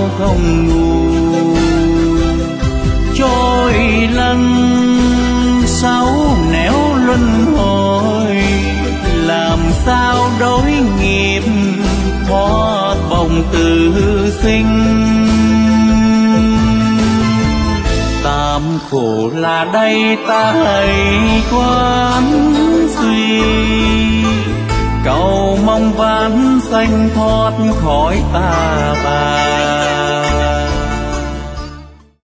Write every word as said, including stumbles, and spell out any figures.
không nguôi. Trôi lăn sáu nẻo luân hồi, làm sao đối nghiệp thoát bồng tử sinh. Tam khổ là đây ta hãy quán suy, cầu mong vãng sanh thoát khỏi ta bà.